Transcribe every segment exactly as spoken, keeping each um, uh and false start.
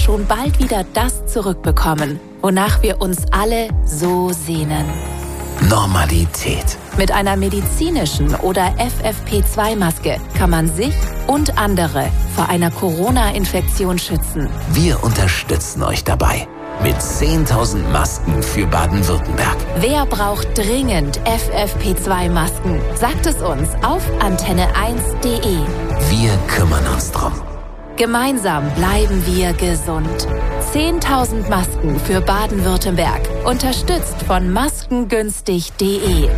schon bald wieder das zurückbekommen, wonach wir uns alle so sehnen. Normalität. Mit einer medizinischen oder F F P zwei Maske kann man sich und andere vor einer Corona-Infektion schützen. Wir unterstützen euch dabei. Mit zehntausend Masken für Baden-Württemberg. Wer braucht dringend F F P zwei Masken? Sagt es uns auf antenne eins punkt de. Wir kümmern uns drum. Gemeinsam bleiben wir gesund. zehntausend Masken für Baden-Württemberg. Unterstützt von maskengünstig punkt de.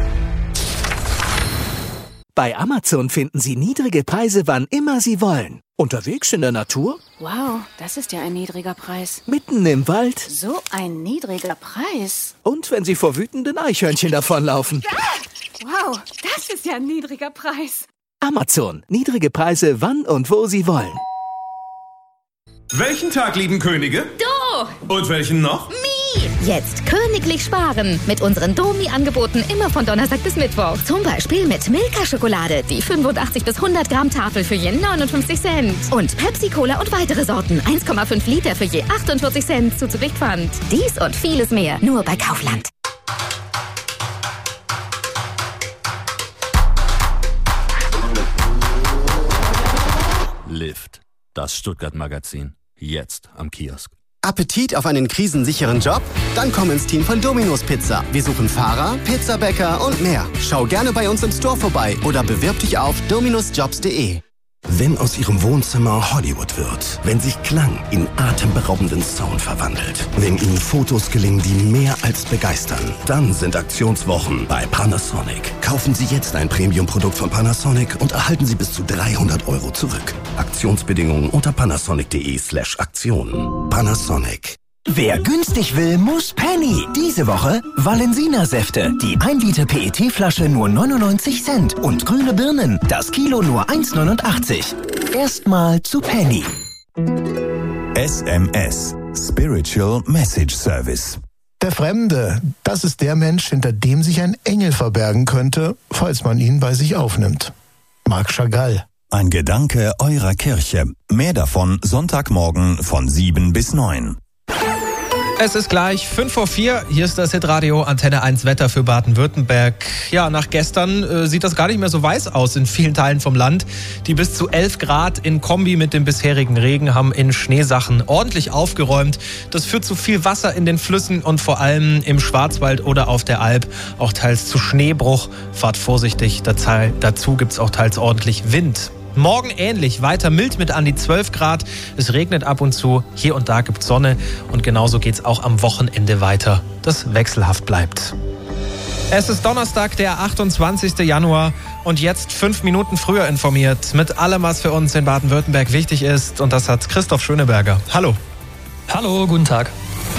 Bei Amazon finden Sie niedrige Preise, wann immer Sie wollen. Unterwegs in der Natur? Wow, das ist ja ein niedriger Preis. Mitten im Wald? So ein niedriger Preis. Und wenn Sie vor wütenden Eichhörnchen davonlaufen? Ah! Wow, das ist ja ein niedriger Preis. Amazon. Niedrige Preise, wann und wo Sie wollen. Welchen Tag lieben Könige? Du! Und welchen noch? Mi! Jetzt königlich sparen mit unseren Domi-Angeboten immer von Donnerstag bis Mittwoch. Zum Beispiel mit Milka-Schokolade, die fünfundachtzig bis hundert Gramm Tafel für je neunundfünfzig Cent. Und Pepsi-Cola und weitere Sorten, eins Komma fünf Liter für je achtundvierzig Cent zuzüglich Pfand. Dies und vieles mehr, nur bei Kaufland. Lift, das Stuttgart-Magazin. Jetzt am Kiosk. Appetit auf einen krisensicheren Job? Dann komm ins Team von Domino's Pizza. Wir suchen Fahrer, Pizzabäcker und mehr. Schau gerne bei uns im Store vorbei oder bewirb dich auf dominos jobs punkt de. Wenn aus Ihrem Wohnzimmer Hollywood wird, wenn sich Klang in atemberaubenden Sound verwandelt, wenn Ihnen Fotos gelingen, die mehr als begeistern, dann sind Aktionswochen bei Panasonic. Kaufen Sie jetzt ein Premium-Produkt von Panasonic und erhalten Sie bis zu dreihundert Euro zurück. Aktionsbedingungen unter panasonic punkt de slash Aktion. Panasonic. Wer günstig will, muss Penny. Diese Woche Valensina-Säfte. Die ein Liter P E T-Flasche nur neunundneunzig Cent. Und grüne Birnen. Das Kilo nur eins neunundachtzig. Erstmal zu Penny. S M S. Spiritual Message Service. Der Fremde, das ist der Mensch, hinter dem sich ein Engel verbergen könnte, falls man ihn bei sich aufnimmt. Marc Chagall. Ein Gedanke eurer Kirche. Mehr davon Sonntagmorgen von sieben bis neun. Es ist gleich fünf vor vier. Hier ist das Hitradio Antenne eins Wetter für Baden-Württemberg. Ja, nach gestern äh, sieht das gar nicht mehr so weiß aus in vielen Teilen vom Land. Die bis zu elf Grad in Kombi mit dem bisherigen Regen haben in Schneesachen ordentlich aufgeräumt. Das führt zu viel Wasser in den Flüssen und vor allem im Schwarzwald oder auf der Alp auch teils zu Schneebruch. Fahrt vorsichtig, dazu gibt es auch teils ordentlich Wind. Morgen ähnlich, weiter mild mit an die zwölf Grad. Es regnet ab und zu, hier und da gibt es Sonne. Und genauso geht es auch am Wochenende weiter, das wechselhaft bleibt. Es ist Donnerstag, der achtundzwanzigsten Januar und jetzt fünf Minuten früher informiert. Mit allem, was für uns in Baden-Württemberg wichtig ist. Und das hat Christoph Schöneberger. Hallo. Hallo, guten Tag.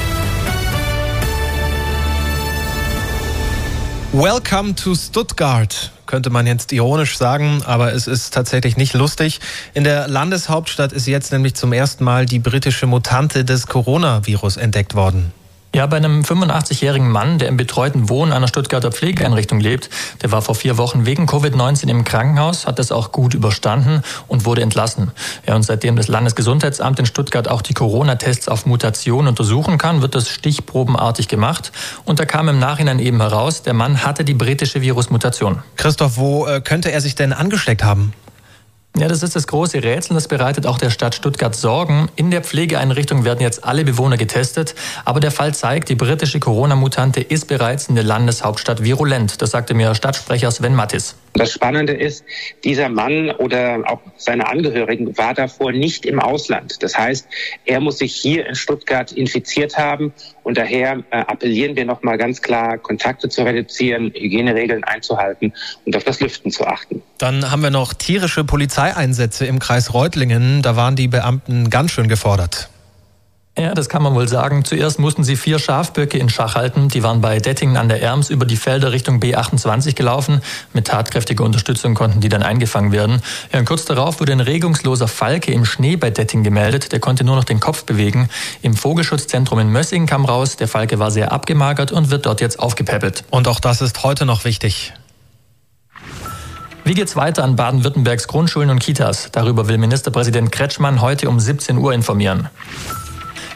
Welcome to Stuttgart, könnte man jetzt ironisch sagen, aber es ist tatsächlich nicht lustig. In der Landeshauptstadt ist jetzt nämlich zum ersten Mal die britische Mutante des Coronavirus entdeckt worden. Ja, bei einem fünfundachtzigjährigen Mann, der im betreuten Wohnen einer Stuttgarter Pflegeeinrichtung lebt, der war vor vier Wochen wegen Covid neunzehn im Krankenhaus, hat das auch gut überstanden und wurde entlassen. Ja, und seitdem das Landesgesundheitsamt in Stuttgart auch die Corona-Tests auf Mutation untersuchen kann, wird das stichprobenartig gemacht. Und da kam im Nachhinein eben heraus, der Mann hatte die britische Virusmutation. Christoph, wo äh, könnte er sich denn angesteckt haben? Ja, das ist das große Rätsel, das bereitet auch der Stadt Stuttgart Sorgen. In der Pflegeeinrichtung werden jetzt alle Bewohner getestet, aber der Fall zeigt, die britische Corona-Mutante ist bereits in der Landeshauptstadt virulent. Das sagte mir Stadtsprecher Sven Mattis. Das Spannende ist, dieser Mann oder auch seine Angehörigen war davor nicht im Ausland. Das heißt, er muss sich hier in Stuttgart infiziert haben und daher äh, appellieren wir nochmal ganz klar, Kontakte zu reduzieren, Hygieneregeln einzuhalten und auf das Lüften zu achten. Dann haben wir noch tierische Polizeieinsätze im Kreis Reutlingen. Da waren die Beamten ganz schön gefordert. Ja, das kann man wohl sagen. Zuerst mussten sie vier Schafböcke in Schach halten. Die waren bei Dettingen an der Erms über die Felder Richtung B achtundzwanzig gelaufen. Mit tatkräftiger Unterstützung konnten die dann eingefangen werden. Ja, und kurz darauf wurde ein regungsloser Falke im Schnee bei Dettingen gemeldet. Der konnte nur noch den Kopf bewegen. Im Vogelschutzzentrum in Mössingen kam raus, der Falke war sehr abgemagert und wird dort jetzt aufgepäppelt. Und auch das ist heute noch wichtig. Wie geht's weiter an Baden-Württembergs Grundschulen und Kitas? Darüber will Ministerpräsident Kretschmann heute um siebzehn Uhr informieren.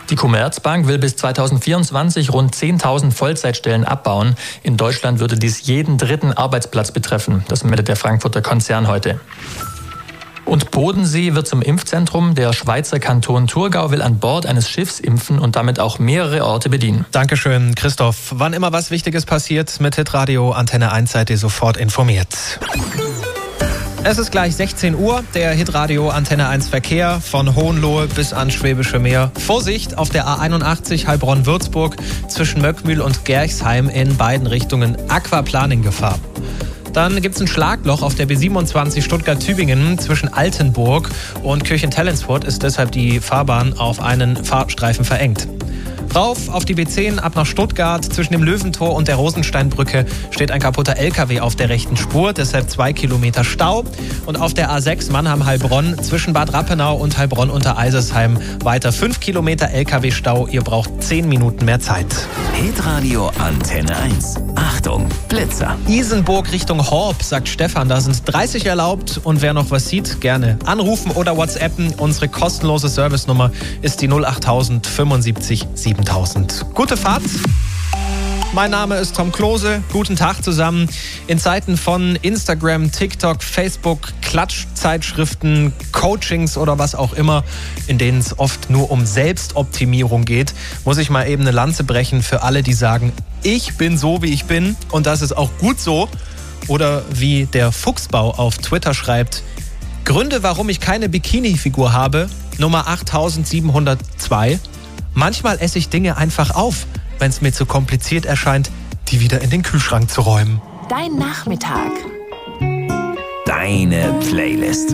Die Commerzbank will bis zweitausendvierundzwanzig rund zehntausend Vollzeitstellen abbauen. In Deutschland würde dies jeden dritten Arbeitsplatz betreffen. Das meldet der Frankfurter Konzern heute. Und Bodensee wird zum Impfzentrum. Der Schweizer Kanton Thurgau will an Bord eines Schiffs impfen und damit auch mehrere Orte bedienen. Dankeschön, Christoph. Wann immer was Wichtiges passiert, mit Hitradio Antenne eins seid ihr sofort informiert. Es ist gleich sechzehn Uhr, der Hitradio Antenne eins Verkehr von Hohenlohe bis ans Schwäbische Meer. Vorsicht auf der A einundachtzig Heilbronn-Würzburg zwischen Möckmühl und Gerchsheim in beiden Richtungen Aquaplaning-Gefahr. Dann gibt es ein Schlagloch auf der B siebenundzwanzig Stuttgart-Tübingen zwischen Altenburg und Kirchen-Tellensfurt ist deshalb die Fahrbahn auf einen Fahrstreifen verengt. Rauf auf die B zehn ab nach Stuttgart. Zwischen dem Löwentor und der Rosensteinbrücke steht ein kaputter L K W auf der rechten Spur, deshalb zwei Kilometer Stau. Und auf der A sechs Mannheim-Heilbronn zwischen Bad Rappenau und Heilbronn unter Eisersheim weiter fünf Kilometer L K W-Stau. Ihr braucht zehn Minuten mehr Zeit. Hitradio Antenne eins. Achtung, Blitzer. Isenburg Richtung Horb, sagt Stefan. Da sind dreißig erlaubt und wer noch was sieht, gerne anrufen oder WhatsAppen. Unsere kostenlose Servicenummer ist die null achttausend fünfundsiebzig siebentausend. Gute Fahrt. Mein Name ist Tom Klose. Guten Tag zusammen. In Zeiten von Instagram, TikTok, Facebook, Klatschzeitschriften, Coachings oder was auch immer, in denen es oft nur um Selbstoptimierung geht, muss ich mal eben eine Lanze brechen für alle, die sagen, ich bin so, wie ich bin und das ist auch gut so. Oder wie der Fuchsbau auf Twitter schreibt, Gründe, warum ich keine Bikini-Figur habe, Nummer achttausendsiebenhundertzwei. Manchmal esse ich Dinge einfach auf, wenn es mir zu kompliziert erscheint, die wieder in den Kühlschrank zu räumen. Dein Nachmittag. Deine Playlist.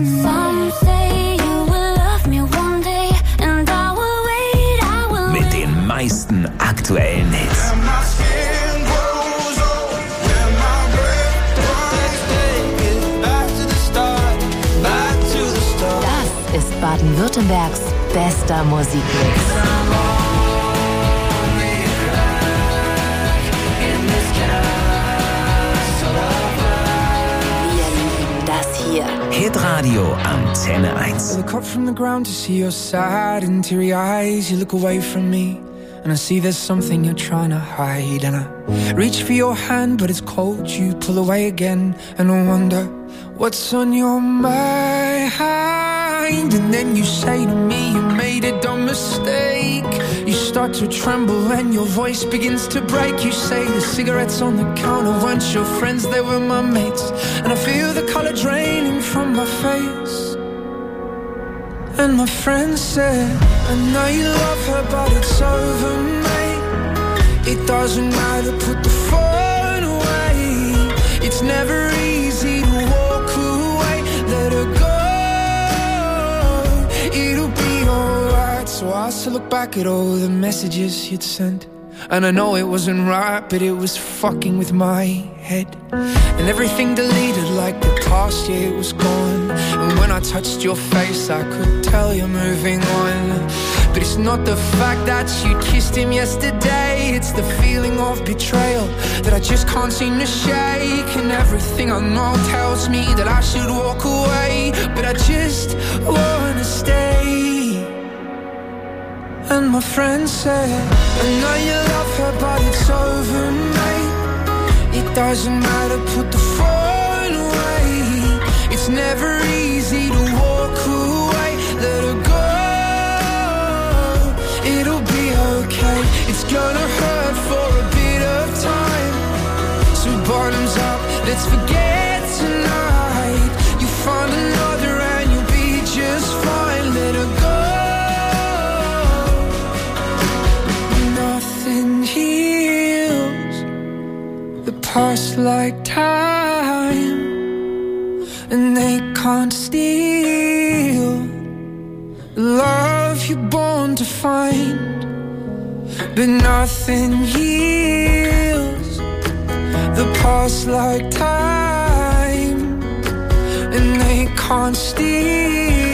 Mit den meisten aktuellen Hits. Das ist Baden-Württembergs bester Musikmix. Hitradio Antenne eins. I look up from the ground to see your sad and teary eyes. You look away from me and I see there's something you're trying to hide. And I reach for your hand but it's cold. You pull away again and I wonder what's on your mind. And then you say to me you made a dumb mistake. You start to tremble and your voice begins to break. You say the cigarettes on the counter weren't your friends, they were my mates. And I feel the color draining from my face. And my friend said, I know you love her but it's over, mate. It doesn't matter, put the phone away. It's never easy to walk away. Let her go, it'll be alright. So I still look back at all the messages you'd sent, and I know it wasn't right, but it was fucking with my head. And everything deleted like the past, yeah, it was gone. And when I touched your face, I could tell you're moving on. But it's not the fact that you kissed him yesterday, it's the feeling of betrayal that I just can't seem to shake. And everything I know tells me that I should walk away, but I just wanna stay. And my friend said, I know you love her but it's over, mate. It doesn't matter, put the phone away. It's never easy to walk away. Let her go, it'll be okay. It's gonna hurt for a bit of time. So bottoms up, let's forget tonight. You find another and you'll be just fine. Let her go. Past like time, and they can't steal the love you're born to find. But nothing heals the past like time, and they can't steal